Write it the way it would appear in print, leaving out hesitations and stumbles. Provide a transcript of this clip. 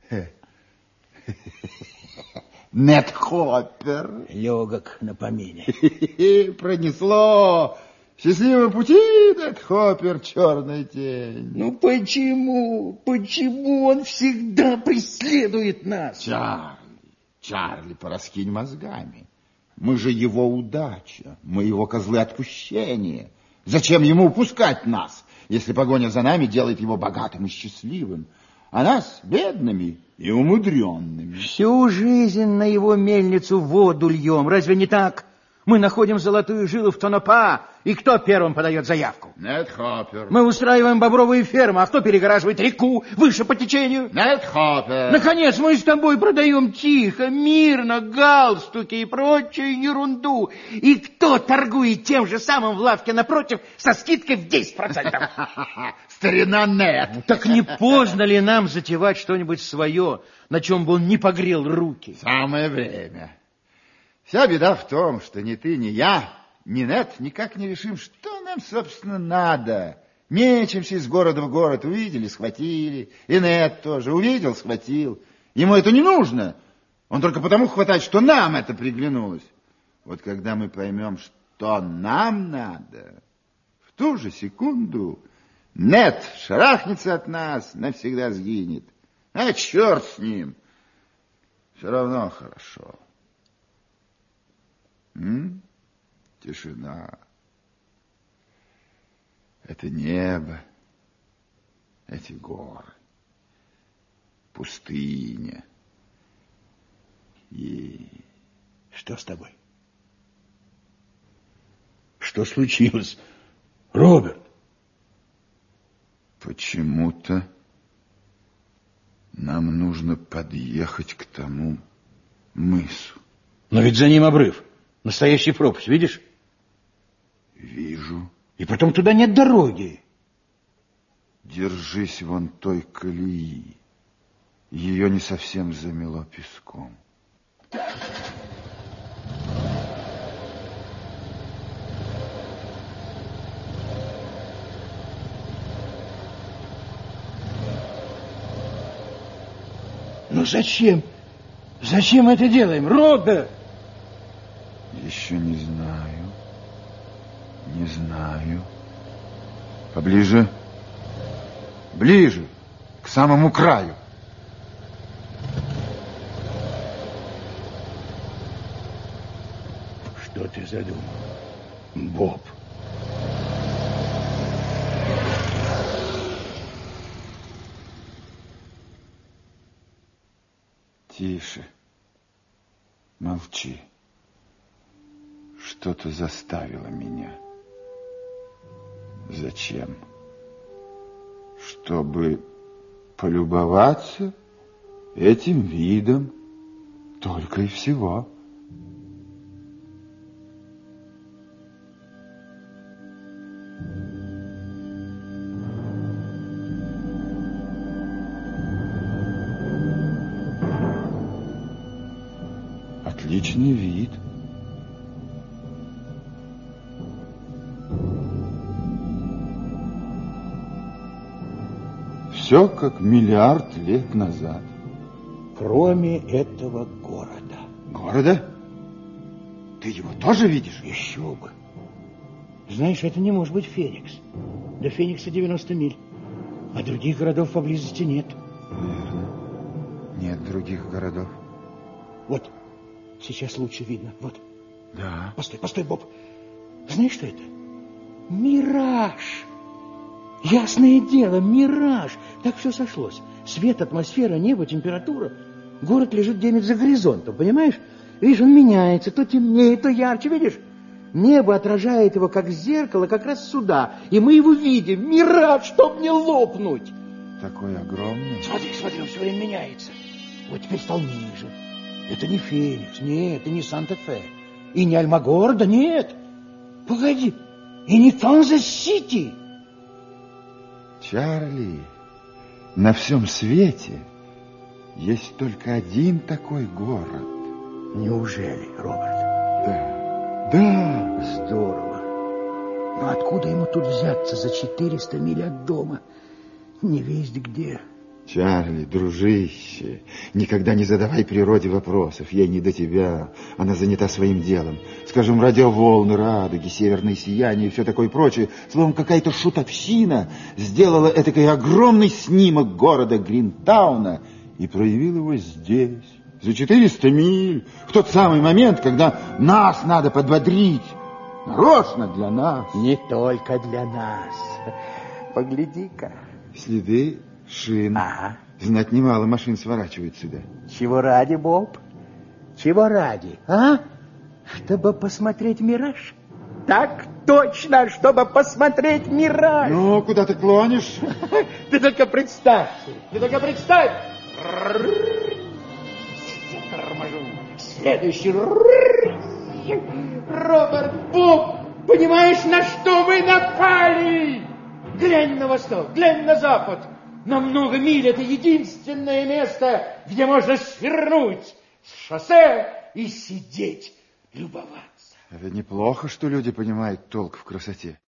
Нед Хоппер. Легок на помине. Пронесло. Счастливого пути, Нед Хоппер, черная тень. Ну почему? Почему он всегда преследует нас? Чарли, пораскинь мозгами. Мы же его удача, мы его козлы отпущения. Зачем ему упускать нас, если погоня за нами делает его богатым и счастливым, а нас бедными и умудренными? Всю жизнь на его мельницу воду льем, разве не так? Мы находим золотую жилу в Тонопа, и кто первым подает заявку? Нед Хоппер. Мы устраиваем бобровые фермы, а кто перегораживает реку выше по течению? Нед Хоппер. Наконец, мы с тобой продаем тихо, мирно, галстуки и прочую ерунду. И кто торгует тем же самым в лавке напротив со скидкой в 10%? Старина Нед. Так не поздно ли нам затевать что-нибудь свое, на чем бы он не погрел руки? Самое время. Вся беда в том, что ни ты, ни я, ни Нед никак не решим, что нам, собственно, надо. Мечемся из города в город, увидели, схватили. И Нед тоже увидел, схватил. Ему это не нужно. Он только потому хватает, что нам это приглянулось. Вот когда мы поймем, что нам надо, в ту же секунду Нед шарахнется от нас, навсегда сгинет. А черт с ним. Все равно хорошо. Тишина. Это небо, эти горы, пустыня. И что с тобой? Что случилось, Роберт? Почему-то нам нужно подъехать к тому мысу. Но ведь за ним обрыв. Настоящий пропасть, видишь? Вижу. И потом туда нет дороги. Держись вон той колеи. Ее не совсем замело песком. Ну зачем? Зачем мы это делаем, Роберт? Еще не знаю. Не знаю. Поближе. Ближе. К самому краю. Что ты задумал, Боб? Тише. Молчи. Что-то заставило меня. Зачем? Чтобы полюбоваться этим видом. Только и всего. Отличный вид. Все как миллиард лет назад. Кроме этого города. Города? Ты его тоже видишь? Еще бы. Знаешь, это не может быть Феникс. До Феникса 90 миль. А других городов поблизости нет. Верно. Нет других городов. Вот, сейчас лучше видно. Вот. Да. Постой, Боб. Знаешь, что это? Мираж. Ясное дело, мираж. Так все сошлось. Свет, атмосфера, небо, температура. Город лежит где-нибудь за горизонтом, понимаешь? Видишь, он меняется, то темнее, то ярче, видишь? Небо отражает его, как зеркало, как раз сюда. И мы его видим. Мираж, чтоб не лопнуть. Такой огромный. Смотри, он все время меняется. Вот теперь стал ниже. Это не Феникс, нет, это не Санта-Фе. И не Альмагор, да нет. Погоди, и не Канзас-Сити. Чарли, на всем свете есть только один такой город. Неужели, Роберт? Да. Здорово. Но откуда ему тут взяться за 400 миль от дома? Не весть где. Чарли, дружище, никогда не задавай природе вопросов. Ей не до тебя. Она занята своим делом. Скажем, радиоволны, радуги, северное сияние и все такое прочее. Словом, какая-то шутовщина сделала этакой огромный снимок города Гринтауна и проявила его здесь, за 400 миль, в тот самый момент, когда нас надо подбодрить. Нарочно для нас. Не только для нас. Погляди-ка. Следы шин. Ага. Знать, немало машин сворачивают сюда. Чего ради, Боб? Чего ради, а? Чтобы посмотреть «Мираж»? Так точно, чтобы посмотреть «Мираж». Ну, куда ты клонишь? Ты только представь. Торможу. Следующий. Роберт, Боб, понимаешь, на что вы напали? Глянь на восток, глянь на запад. На много миль это единственное место, где можно свернуть с шоссе и сидеть, любоваться. Это неплохо, что люди понимают толк в красоте.